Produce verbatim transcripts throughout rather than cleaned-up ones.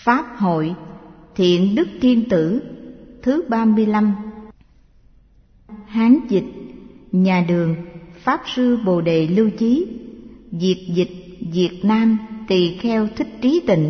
Pháp hội Thiện Đức Thiên Tử thứ ba mươi lăm. Hán dịch nhà Đường, Pháp sư Bồ Đề Lưu Chí. Việt dịch Việt Nam, Tỳ Kheo Thích Trí Tịnh.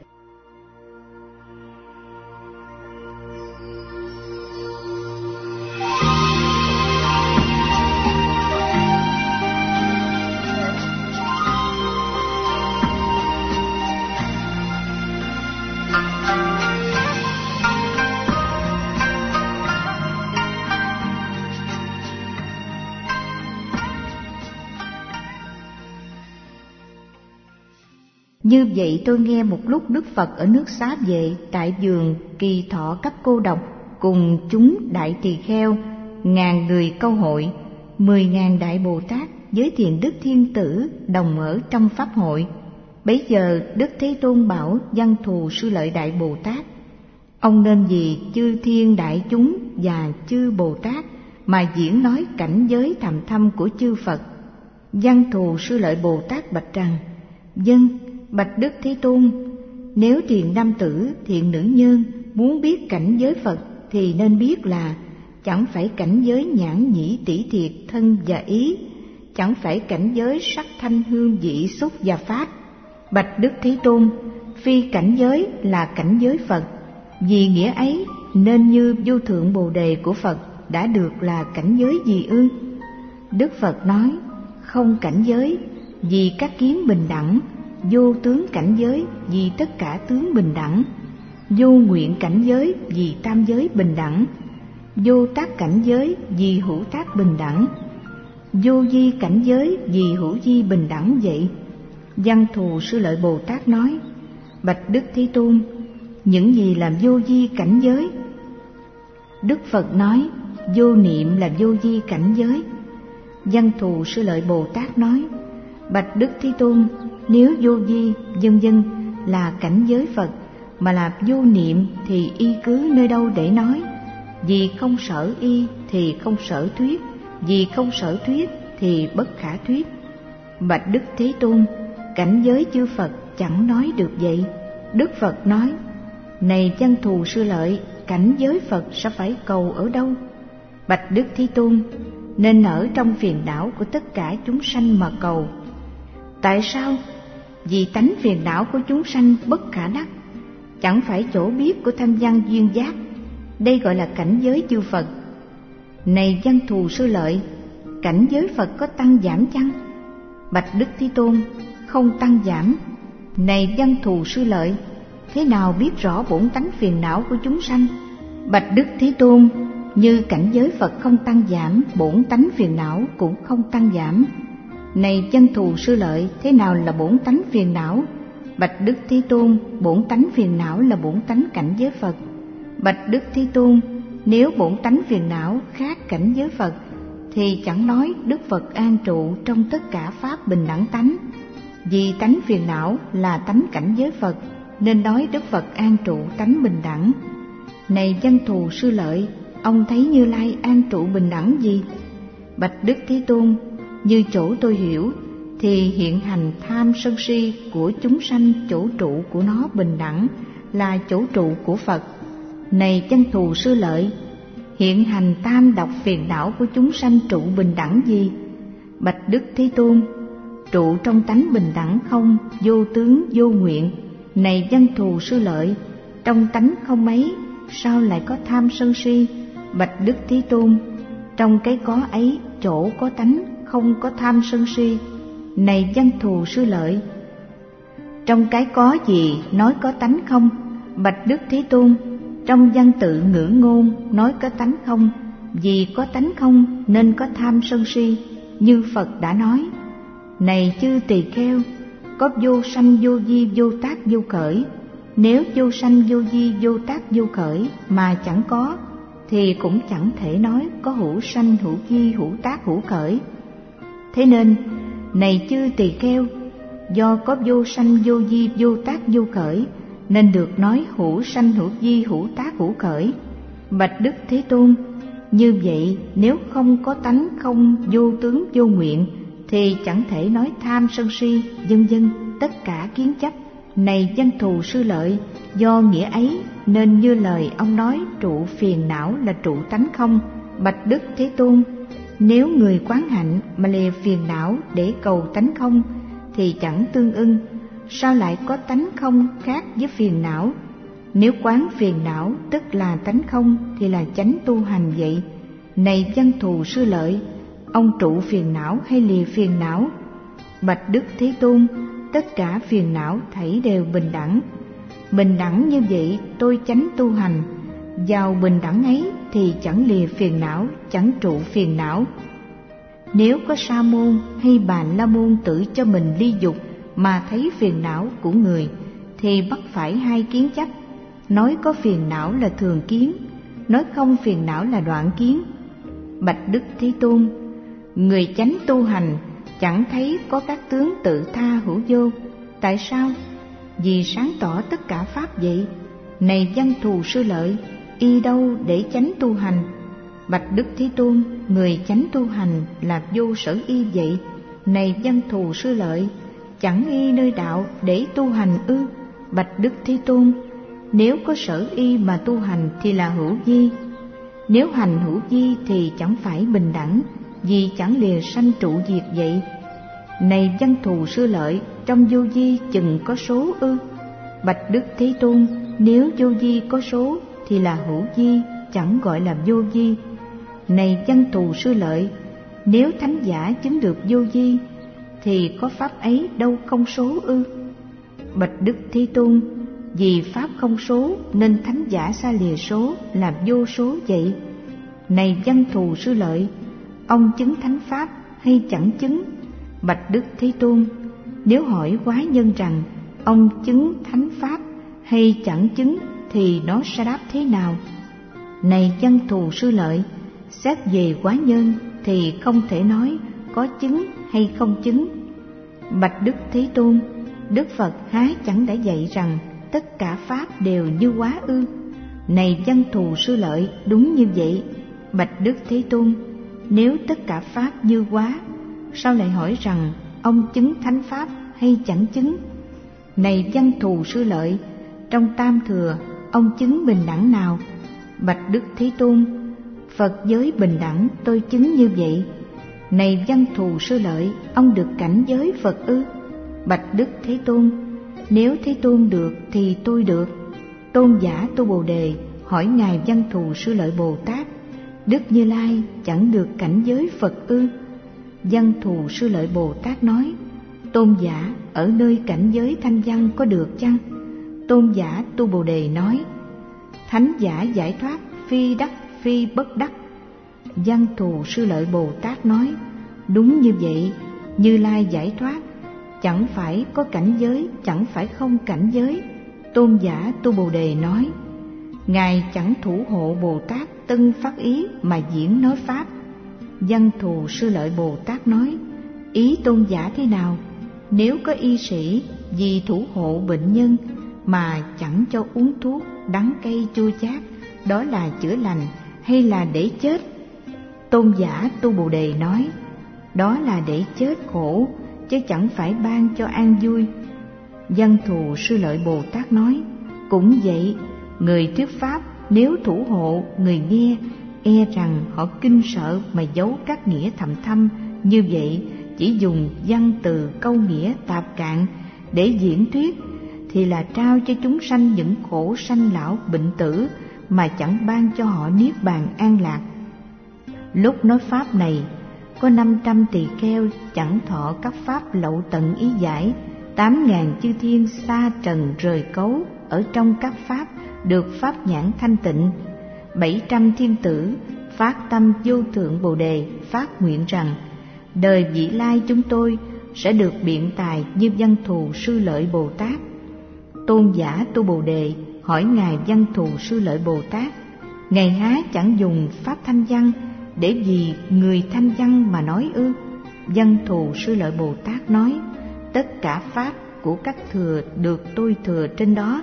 Như vậy tôi nghe một lúc Đức Phật ở nước Xá Vệ tại vườn Kỳ Thọ Cấp Cô Độc cùng chúng đại tỳ kheo, ngàn người câu hội, mười ngàn đại Bồ Tát với Thiện Đức Thiên Tử đồng ở trong Pháp hội. Bấy giờ Đức Thế Tôn bảo Văn Thù Sư Lợi Đại Bồ Tát: ông nên vì chư thiên đại chúng và chư Bồ Tát mà diễn nói cảnh giới thầm thâm của chư Phật. Văn Thù Sư Lợi Bồ Tát bạch rằng: vâng, bạch Đức Thế Tôn, nếu thiện nam tử, thiện nữ nhân muốn biết cảnh giới Phật thì nên biết là chẳng phải cảnh giới nhãn nhĩ tỷ thiệt thân và ý, chẳng phải cảnh giới sắc thanh hương vị xúc và pháp. Bạch Đức Thế Tôn, phi cảnh giới là cảnh giới Phật, vì nghĩa ấy nên như vô thượng Bồ Đề của Phật đã được là cảnh giới gì ư? Đức Phật nói: không cảnh giới, vì các kiến bình đẳng; vô tướng cảnh giới, vì tất cả tướng bình đẳng; vô nguyện cảnh giới, vì tam giới bình đẳng; vô tác cảnh giới, vì hữu tác bình đẳng; vô vi cảnh giới, vì hữu vi bình đẳng vậy. Văn Thù Sư Lợi Bồ Tát nói: bạch Đức Thế Tôn, những gì là vô vi cảnh giới? Đức Phật nói: vô niệm là vô vi cảnh giới. Văn Thù Sư Lợi Bồ Tát nói: bạch Đức Thế Tôn, nếu vô vi vân vân là cảnh giới Phật, mà là vô niệm thì y cứ nơi đâu để nói? Vì không sở y thì không sở thuyết, vì không sở thuyết thì bất khả thuyết. Bạch Đức Thế Tôn, cảnh giới chư Phật chẳng nói được vậy. Đức Phật nói: này Văn Thù Sư Lợi, cảnh giới Phật sẽ phải cầu ở đâu? Bạch Đức Thế Tôn, nên ở trong phiền não của tất cả chúng sanh mà cầu. Tại sao? Vì tánh phiền não của chúng sanh bất khả đắc, chẳng phải chỗ biết của thanh văn duyên giác. Đây gọi là cảnh giới chư Phật. Này Văn Thù Sư Lợi, cảnh giới Phật có tăng giảm chăng? Bạch Đức Thế Tôn, không tăng giảm. Này Văn Thù Sư Lợi, thế nào biết rõ bổn tánh phiền não của chúng sanh? Bạch Đức Thế Tôn, như cảnh giới Phật không tăng giảm, bổn tánh phiền não cũng không tăng giảm. Này Văn Thù Sư Lợi, thế nào là bổn tánh phiền não? Bạch Đức Thế Tôn, bổn tánh phiền não là bổn tánh cảnh giới Phật. Bạch Đức Thế Tôn, nếu bổn tánh phiền não khác cảnh giới Phật thì chẳng nói Đức Phật an trụ trong tất cả pháp bình đẳng tánh. Vì tánh phiền não là tánh cảnh giới Phật, nên nói Đức Phật an trụ tánh bình đẳng. Này Văn Thù Sư Lợi, ông thấy Như Lai an trụ bình đẳng gì? Bạch Đức Thế Tôn, như chỗ tôi hiểu thì hiện hành tham sân si của chúng sanh, chỗ trụ của nó bình đẳng là chỗ trụ của Phật. Này Văn Thù Sư Lợi, hiện hành tam độc phiền não của chúng sanh trụ bình đẳng gì? Bạch Đức Thế Tôn, trụ trong tánh bình đẳng không, vô tướng vô nguyện. Này Văn Thù Sư Lợi, trong tánh không ấy sao lại có tham sân si? Bạch Đức Thế Tôn, trong cái có ấy chỗ có tánh không có tham sân si. Này Văn Thù Sư Lợi, trong cái có gì nói có tánh không? Bạch Đức Thế Tôn, trong văn tự ngữ ngôn nói có tánh không? Vì có tánh không nên có tham sân si, như Phật đã nói: này chư tỳ kheo, có vô sanh vô vi vô tác vô khởi. Nếu vô sanh vô vi vô tác vô khởi mà chẳng có, thì cũng chẳng thể nói có hữu sanh hữu vi hữu tác hữu khởi. Thế nên, này chư tỳ kheo, do có vô sanh vô vi vô tác vô khởi nên được nói hữu sanh hữu vi hữu tác hữu khởi. Bạch Đức Thế Tôn, như vậy nếu không có tánh không vô tướng vô nguyện thì chẳng thể nói tham sân si vân vân tất cả kiến chấp Này văn thù sư lợi, do nghĩa ấy nên như lời ông nói trụ phiền não là trụ tánh không. Bạch Đức Thế Tôn, nếu người quán hạnh mà lìa phiền não để cầu tánh không thì chẳng tương ưng, sao lại có tánh không khác với phiền não? Nếu quán phiền não tức là tánh không thì là chánh tu hành vậy. Này văn thù sư lợi, ông trụ phiền não hay lìa phiền não? Bạch Đức Thế Tôn, tất cả phiền não thảy đều bình đẳng. Bình đẳng như vậy tôi chánh tu hành. Vào bình đẳng ấy thì chẳng lìa phiền não, chẳng trụ phiền não. Nếu có sa môn hay bà la môn tự cho mình ly dục mà thấy phiền não của người thì bắt phải hai kiến chấp. Nói có phiền não là thường kiến, nói không phiền não là đoạn kiến. Bạch Đức Thế Tôn, người chánh tu hành chẳng thấy có các tướng tự tha hữu vô. Tại sao? Vì sáng tỏ tất cả pháp vậy. Này văn thù sư lợi, y đâu để chánh tu hành? Bạch Đức Thế Tôn, người chánh tu hành là vô sở y vậy. Này văn thù sư lợi, chẳng y nơi đạo để tu hành ư? Bạch Đức Thế Tôn, nếu có sở y mà tu hành thì là hữu vi. Nếu hành hữu vi thì chẳng phải bình đẳng, vì chẳng lìa sanh trụ diệt vậy. Này văn thù sư lợi, trong vô vi chừng có số ư? Bạch Đức Thế Tôn, nếu vô vi có số thì là hữu vi, chẳng gọi là vô vi. Này văn thù sư lợi, nếu thánh giả chứng được vô vi thì có pháp ấy đâu không số ư? Bạch Đức Thế Tôn, vì pháp không số nên thánh giả xa lìa số là vô số vậy. Này văn thù sư lợi, ông chứng thánh pháp hay chẳng chứng? Bạch Đức Thế Tôn, nếu hỏi quái nhân rằng ông chứng thánh pháp hay chẳng chứng thì nó sẽ đáp thế nào? Này văn thù sư lợi, xét về quái nhân thì không thể nói có chứng hay không chứng. Bạch Đức Thế Tôn, Đức Phật há chẳng đã dạy rằng tất cả pháp đều như hóa ư? Này văn thù sư lợi, đúng như vậy. Bạch Đức Thế Tôn, nếu tất cả pháp như hóa, sao lại hỏi rằng ông chứng thánh pháp hay chẳng chứng? Này văn thù sư lợi, trong tam thừa ông chứng bình đẳng nào? Bạch Đức Thế Tôn, Phật giới bình đẳng tôi chứng như vậy. Này văn thù sư lợi, ông được cảnh giới Phật ư? Bạch Đức Thế Tôn, nếu Thế Tôn được thì tôi được. Tôn giả Tu Bồ Đề hỏi ngài văn thù sư lợi Bồ Tát, Đức Như Lai chẳng được cảnh giới Phật ư? Văn thù sư lợi Bồ Tát nói, tôn giả ở nơi cảnh giới thanh văn có được chăng? Tôn giả Tu Bồ Đề nói, thánh giả giải thoát phi đắc phi bất đắc. Văn thù sư lợi Bồ Tát nói, đúng như vậy. Như Lai giải thoát chẳng phải có cảnh giới, chẳng phải không cảnh giới. Tôn giả Tu Bồ Đề nói, ngài chẳng thủ hộ Bồ Tát tân phát ý mà diễn nói pháp. Văn thù sư lợi Bồ Tát nói, ý tôn giả thế nào? Nếu có y sĩ vì thủ hộ bệnh nhân mà chẳng cho uống thuốc đắng cay chua chát, đó là chữa lành hay là để chết? Tôn giả Tu Bồ Đề nói, đó là để chết khổ, chứ chẳng phải ban cho an vui. Văn thù sư lợi Bồ Tát nói, cũng vậy, người thuyết pháp nếu thủ hộ người nghe, e rằng họ kinh sợ mà giấu các nghĩa thầm thâm, như vậy chỉ dùng văn từ câu nghĩa tạp cạn để diễn thuyết thì là trao cho chúng sanh những khổ sanh lão bệnh tử mà chẳng ban cho họ niết bàn an lạc. Lúc nói pháp này, có năm trăm tỳ kheo chẳng thọ các pháp lậu tận ý giải, tám ngàn chư thiên sa trần rời cấu ở trong các pháp được pháp nhãn thanh tịnh. Bảy trăm thiên tử phát tâm vô thượng Bồ Đề phát nguyện rằng, đời vị lai chúng tôi sẽ được biện tài như văn thù sư lợi Bồ Tát. Tôn giả Tu Bồ Đề hỏi ngài văn thù sư lợi Bồ Tát, ngài há chẳng dùng pháp thanh văn để vì người thanh văn mà nói ư? Văn thù sư lợi Bồ Tát nói, tất cả pháp của các thừa được tôi thừa trên đó.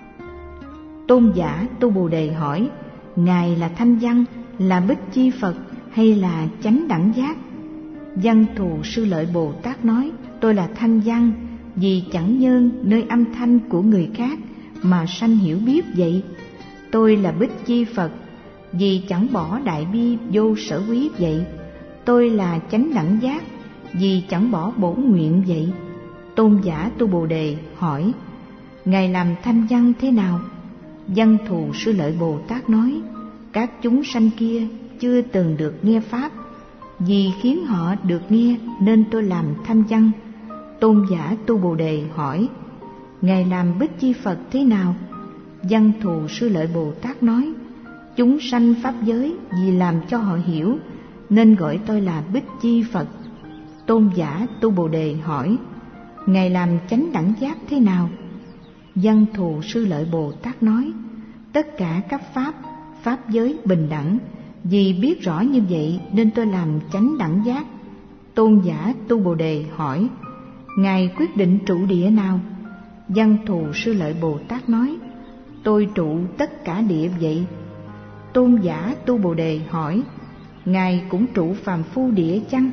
Tôn giả Tu Bồ Đề hỏi, ngài là thanh văn, là bích chi Phật hay là chánh đẳng giác? Văn thù sư lợi Bồ Tát nói, tôi là thanh văn, vì chẳng nhơn nơi âm thanh của người khác mà sanh hiểu biết vậy. Tôi là Bích Chi Phật, vì chẳng bỏ đại bi vô sở quý vậy. Tôi là chánh đẳng giác, vì chẳng bỏ bổn nguyện vậy. Tôn giả Tu Bồ Đề hỏi: Ngài làm thanh văn thế nào? Văn Thù Sư Lợi Bồ Tát nói: Các chúng sanh kia chưa từng được nghe pháp, vì khiến họ được nghe nên tôi làm thanh văn. Tôn giả Tu Bồ Đề hỏi: Ngài làm Bích Chi Phật thế nào? Văn Thù Sư Lợi Bồ Tát nói: Chúng sanh pháp giới vì làm cho họ hiểu nên gọi tôi là Bích Chi Phật. Tôn giả Tu Bồ Đề hỏi: Ngài làm chánh đẳng giác thế nào? Văn Thù Sư Lợi Bồ Tát nói: Tất cả các pháp, pháp giới bình đẳng, vì biết rõ như vậy nên tôi làm chánh đẳng giác. Tôn giả Tu Bồ Đề hỏi: Ngài quyết định trụ địa nào? Văn Thù Sư Lợi Bồ Tát nói: Tôi trụ tất cả địa vậy. Tôn giả Tu Bồ Đề hỏi: Ngài cũng trụ phàm phu địa chăng?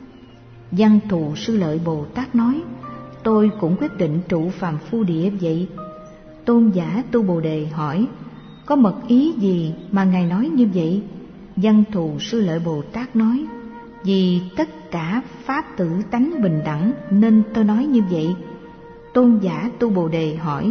Văn Thù Sư Lợi Bồ Tát nói: Tôi cũng quyết định trụ phàm phu địa vậy. Tôn giả Tu Bồ Đề hỏi: Có mật ý gì mà Ngài nói như vậy? Văn Thù Sư Lợi Bồ Tát nói: Vì tất cả pháp tự tánh bình đẳng nên tôi nói như vậy. Tôn giả Tu Bồ Đề hỏi: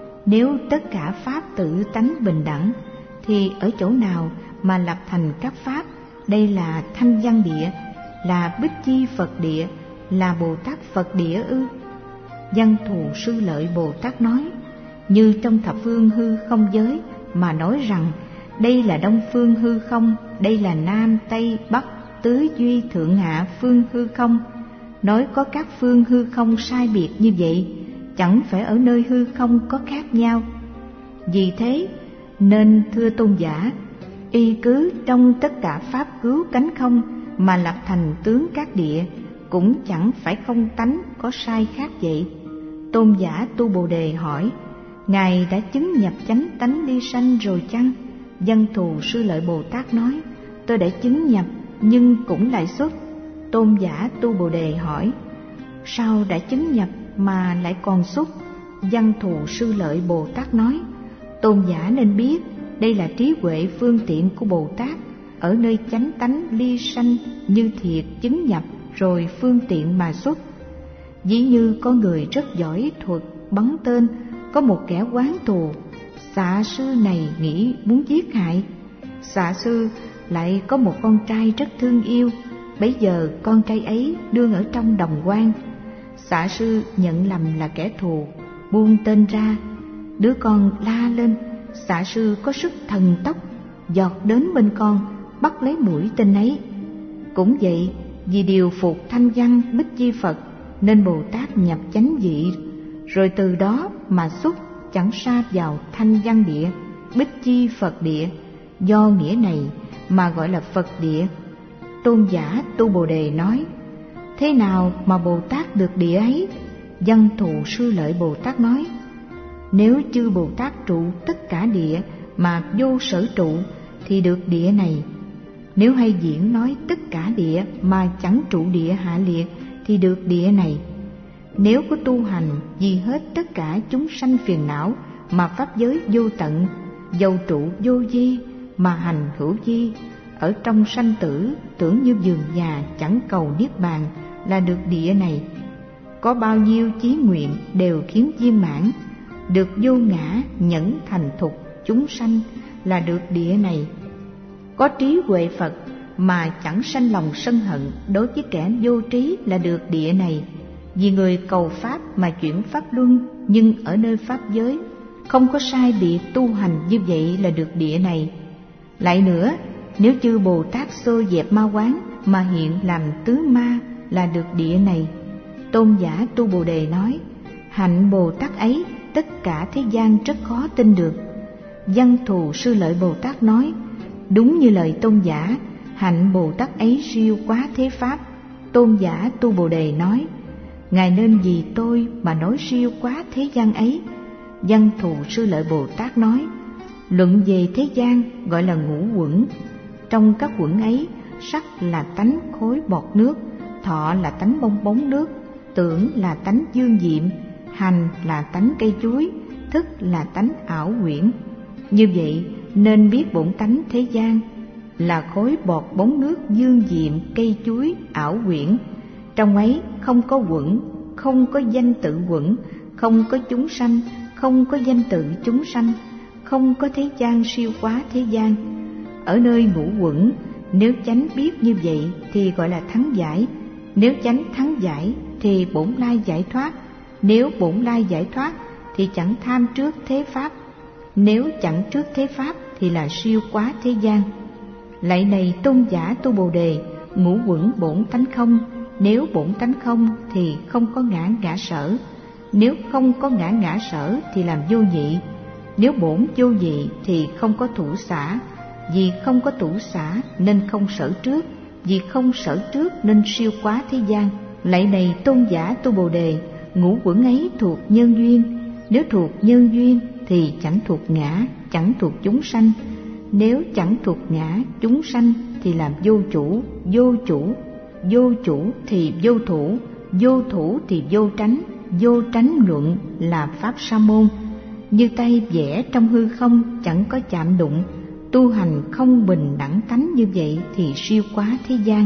Nếu tất cả pháp tự tánh bình đẳng thì ở chỗ nào mà lập thành các pháp? Đây là thanh văn địa, là Bích Chi Phật địa, là Bồ Tát Phật địa ư? Văn Thù Sư Lợi Bồ Tát nói: Như trong thập phương hư không giới mà nói rằng đây là đông phương hư không, đây là nam tây bắc tứ duy thượng hạ phương hư không, nói có các phương hư không sai biệt như vậy, chẳng phải ở nơi hư không có khác nhau. Vì thế nên thưa tôn giả, y cứ trong tất cả pháp cứu cánh không mà lập thành tướng các địa, cũng chẳng phải không tánh có sai khác vậy. Tôn giả Tu Bồ Đề hỏi: Ngài đã chứng nhập chánh tánh ly sanh rồi chăng? Văn Thù Sư Lợi Bồ Tát nói: Tôi đã chứng nhập nhưng cũng lại xuất. Tôn giả Tu Bồ Đề hỏi: Sao đã chứng nhập mà lại còn xuất? Văn Thù Sư Lợi Bồ Tát nói: Tôn giả nên biết đây là trí huệ phương tiện của Bồ Tát, ở nơi chánh tánh ly sanh như thiệt chứng nhập rồi phương tiện mà xuất. Ví như có người rất giỏi thuật bắn tên, có một kẻ oán thù, xạ sư này nghĩ muốn giết hại. Xạ sư lại có một con trai rất thương yêu, bấy giờ con trai ấy đương ở trong đồng quan. Xạ sư nhận lầm là kẻ thù, buông tên ra, đứa con la lên. Xạ sư có sức thần tốc, giọt đến bên con, bắt lấy mũi tên ấy. Cũng vậy, vì điều phục thanh văn Bích Chi Phật nên Bồ Tát nhập chánh vị, rồi từ đó mà xuất chẳng sa vào thanh văn địa, Bích Chi Phật địa. Do nghĩa này mà gọi là Phật địa. Tôn giả Tu Bồ Đề nói: Thế nào mà Bồ Tát được địa ấy? Văn Thù Sư Lợi Bồ Tát nói: Nếu chư Bồ Tát trụ tất cả địa mà vô sở trụ thì được địa này. Nếu hay diễn nói tất cả địa mà chẳng trụ địa hạ liệt thì được địa này. Nếu có tu hành vì hết tất cả chúng sanh phiền não mà pháp giới vô tận, dầu trụ vô vi mà hành hữu vi, ở trong sanh tử tưởng như vườn già chẳng cầu niết bàn là được địa này. Có bao nhiêu chí nguyện đều khiến viên mãn, được vô ngã nhẫn thành thục chúng sanh là được địa này. Có trí huệ Phật mà chẳng sanh lòng sân hận đối với kẻ vô trí là được địa này. Vì người cầu pháp mà chuyển pháp luân, nhưng ở nơi pháp giới không có sai biệt tu hành như vậy là được địa này. Lại nữa, nếu chư Bồ Tát xô dẹp ma quán mà hiện làm tứ ma là được địa này. Tôn giả Tu Bồ Đề nói: Hạnh Bồ Tát ấy tất cả thế gian rất khó tin được. Văn Thù Sư Lợi Bồ Tát nói: Đúng như lời tôn giả, hạnh Bồ Tát ấy siêu quá thế pháp. Tôn giả Tu Bồ Đề nói: Ngài nên vì tôi mà nói siêu quá thế gian ấy. Văn Thù Sư Lợi Bồ Tát nói: Luận về thế gian gọi là ngũ quẩn. Trong các quẩn ấy, sắc là tánh khối bọt nước, thọ là tánh bong bóng nước, tưởng là tánh dương diệm, hành là tánh cây chuối, thức là tánh ảo quyển. Như vậy nên biết bổn tánh thế gian là khối bọt bóng nước dương diệm cây chuối ảo quyển. Trong ấy không có quẩn, không có danh tự quẩn, không có chúng sanh, không có danh tự chúng sanh, không có thế gian siêu quá thế gian. Ở nơi ngũ quẩn, nếu chánh biết như vậy thì gọi là thắng giải. Nếu chánh thắng giải thì bổn lai giải thoát. Nếu bổn lai giải thoát thì chẳng tham trước thế pháp. Nếu chẳng trước thế pháp thì là siêu quá thế gian. Lạy này tôn giả Tu Bồ Đề, ngũ quẩn bổn tánh không. Nếu bổn tánh không thì không có ngã ngã sở. Nếu không có ngã ngã sở thì làm vô nhị. Nếu bổn vô nhị thì không có thủ xả. Vì không có thủ xả nên không sở trước. Vì không sở trước nên siêu quá thế gian. Lạy này tôn giả Tu Bồ Đề, ngũ quẩn ấy thuộc nhân duyên. Nếu thuộc nhân duyên thì chẳng thuộc ngã, chẳng thuộc chúng sanh. Nếu chẳng thuộc ngã, chúng sanh thì làm vô chủ, vô chủ. Vô chủ thì vô thủ, vô thủ thì vô tránh. Vô tránh luận là pháp sa môn. Như tay vẽ trong hư không chẳng có chạm đụng. Tu hành không bình đẳng tánh như vậy thì siêu quá thế gian.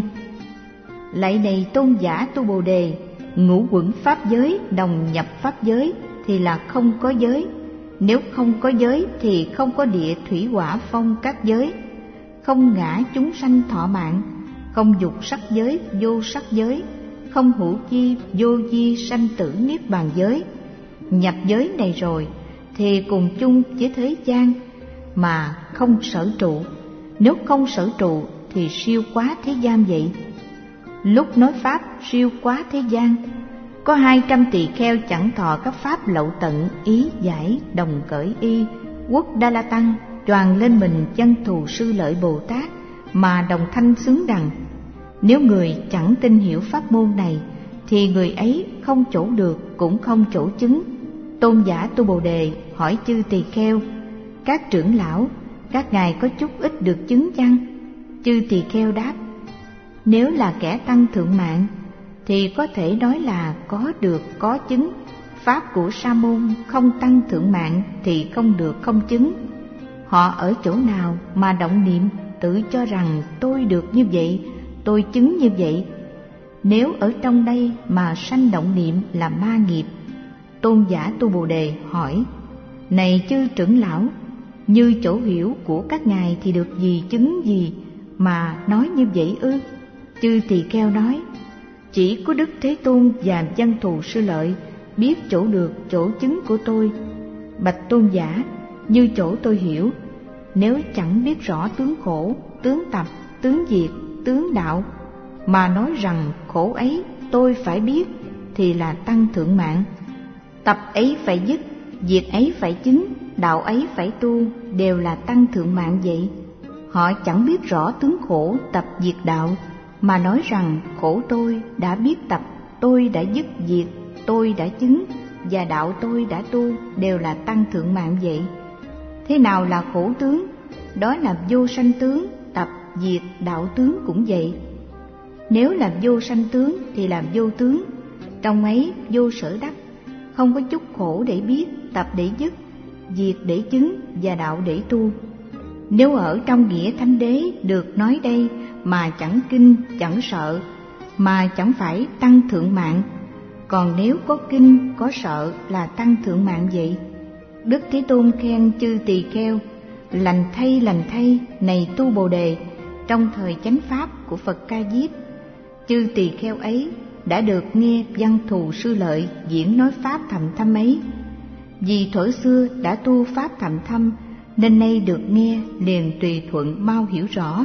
Lạy này tôn giả Tu Bồ Đề, ngũ quẩn pháp giới đồng nhập pháp giới thì là không có giới. Nếu không có giới thì không có địa thủy hỏa phong các giới. Không ngã chúng sanh thọ mạng, không dục sắc giới vô sắc giới, không hữu chi vô di sanh tử niết bàn giới. Nhập giới này rồi thì cùng chung với thế gian mà không sở trụ. Nếu không sở trụ thì siêu quá thế gian vậy. Lúc nói pháp siêu quá thế gian, có hai trăm tỳ kheo chẳng thọ các pháp lậu tận, ý giải đồng cởi y, quốc Đa La Tăng choàng lên mình chân thù sư lợi Bồ Tát mà đồng thanh xứng đằng. Nếu người chẳng tin hiểu pháp môn này thì người ấy không chỗ được cũng không chỗ chứng. Tôn giả Tu Bồ Đề hỏi chư tỳ kheo: các trưởng lão, các ngài có chút ít được chứng chăng? Chư tỳ kheo đáp: nếu là kẻ tăng thượng mạng thì có thể nói là có được có chứng. Pháp của sa môn không tăng thượng mạng thì không được không chứng. Họ ở chỗ nào mà động niệm tự cho rằng tôi được như vậy, tôi chứng như vậy. Nếu ở trong đây mà sanh động niệm là ma nghiệp. Tôn giả Tu Bồ Đề hỏi: này chư trưởng lão, như chỗ hiểu của các ngài thì được gì chứng gì mà nói như vậy ư? Chư tỳ kheo nói: chỉ có Đức Thế Tôn và Văn Thù Sư Lợi biết chỗ được chỗ chứng của tôi. Bạch tôn giả, như chỗ tôi hiểu, nếu chẳng biết rõ tướng khổ, tướng tập, tướng diệt, tướng đạo mà nói rằng khổ ấy tôi phải biết thì là tăng thượng mạng. Tập ấy phải dứt, diệt ấy phải chứng, đạo ấy phải tu, đều là tăng thượng mạng vậy. Họ chẳng biết rõ tướng khổ, tập, diệt, đạo mà nói rằng khổ tôi đã biết tập, tôi đã dứt diệt, tôi đã chứng và đạo tôi đã tu, đều là tăng thượng mạng vậy. Thế nào là khổ tướng? Đó là vô sanh tướng, tập, diệt, đạo tướng cũng vậy. Nếu làm vô sanh tướng thì làm vô tướng, trong ấy vô sở đắc, không có chút khổ để biết, tập để dứt, diệt để chứng và đạo để tu. Nếu ở trong nghĩa thánh đế được nói đây mà chẳng kinh, chẳng sợ, mà chẳng phải tăng thượng mạng. Còn nếu có kinh, có sợ là tăng thượng mạng vậy. Đức Thế Tôn khen chư tỳ kheo: lành thay, lành thay, này Tu Bồ Đề, trong thời chánh pháp của Phật Ca Diếp, chư tỳ kheo ấy đã được nghe Văn Thù Sư Lợi diễn nói pháp thầm thâm ấy. Vì thuở xưa đã tu pháp thầm thâm nên nay được nghe liền tùy thuận mau hiểu rõ.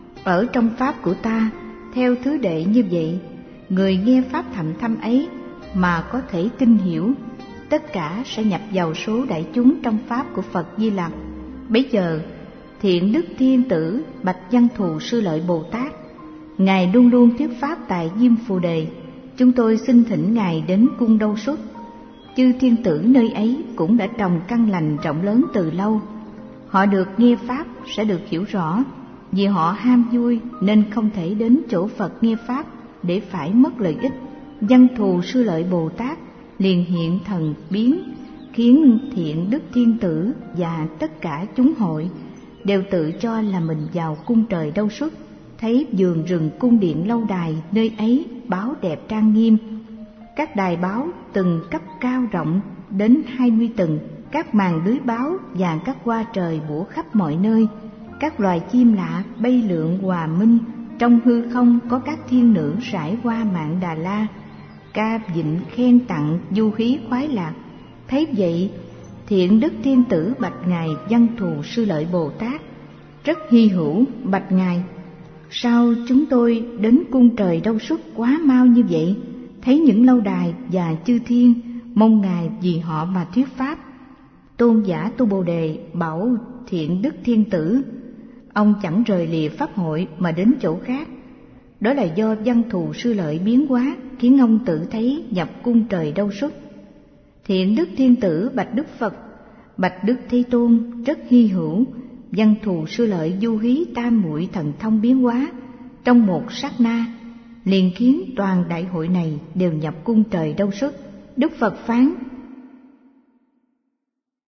Ở trong pháp của ta, theo thứ đệ như vậy, người nghe pháp thầm thâm ấy mà có thể kinh hiểu, tất cả sẽ nhập vào số đại chúng trong pháp của Phật Di Lặc. Bấy giờ Thiện Đức Thiên Tử bạch Văn Thù Sư Lợi Bồ Tát: ngài luôn luôn thuyết pháp tại Diêm Phù Đề, chúng tôi xin thỉnh ngài đến cung Đâu Xuất. Chư thiên tử nơi ấy cũng đã trồng căn lành rộng lớn từ lâu. Họ được nghe pháp sẽ được hiểu rõ. Vì họ ham vui nên không thể đến chỗ Phật nghe pháp để phải mất lợi ích. Văn Thù Sư Lợi Bồ Tát liền hiện thần biến, khiến Thiện Đức Thiên Tử và tất cả chúng hội đều tự cho là mình vào cung trời Đâu Xuất, thấy vườn rừng cung điện lâu đài nơi ấy báo đẹp trang nghiêm. Các đài báo từng cấp cao rộng đến hai mươi tầng, các màn lưới báo và các hoa trời bủa khắp mọi nơi. Các loài chim lạ bay lượn hòa minh, trong hư không có các thiên nữ rải hoa mạng Đà La, ca vịnh khen tặng du hí khoái lạc. Thấy vậy, Thiện Đức Thiên Tử bạch ngài Văn Thù Sư Lợi Bồ Tát: rất hy hữu, bạch ngài, sao chúng tôi đến cung trời Đâu Xuất quá mau như vậy? Thấy những lâu đài và chư thiên, mong ngài vì họ mà thuyết pháp. Tôn giả Tu Bồ Đề bảo Thiện Đức Thiên Tử, ông chẳng rời lìa pháp hội mà đến chỗ khác. Đó là do Văn Thù Sư Lợi biến hóa, khiến ông tự thấy nhập cung trời Đâu Xuất. Thiện Đức Thiên Tử bạch Đức Phật: bạch Đức Thế Tôn, rất hy hữu, Văn Thù Sư Lợi du hí tam muội thần thông biến hóa trong một sát na, liền khiến toàn đại hội này đều nhập cung trời Đâu Xuất. Đức Phật phán: